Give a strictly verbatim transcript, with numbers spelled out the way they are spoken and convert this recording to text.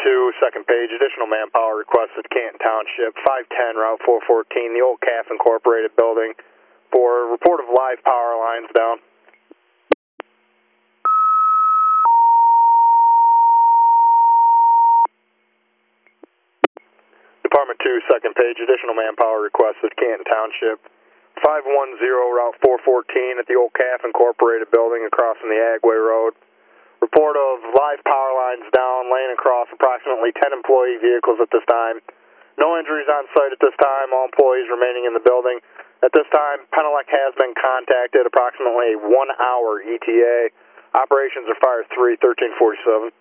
two, second page, additional manpower requested, Canton Township, five ten, Route four fourteen, the old C A F Incorporated building, for a report of live power lines down. Department two, second page, additional manpower requested, Canton Township, five one zero, Route four fourteen, at the old C A F Incorporated building across from the Agway Road. Report of live power lines down, laying across approximately ten employee vehicles at this time. No injuries on site at this time, all employees remaining in the building. At this time, Penelec has been contacted, approximately one hour E T A. Operations are Fire three, thirteen forty-seven.